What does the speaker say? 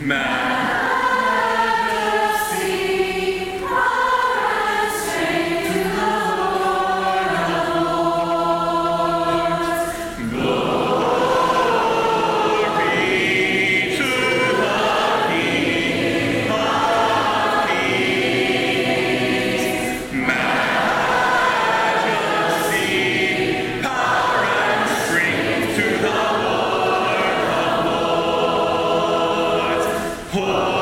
Majesty, power and strength to the Lord of Lords. Glory to the King of Kings. Majesty, power and strength to the Lord of Lords.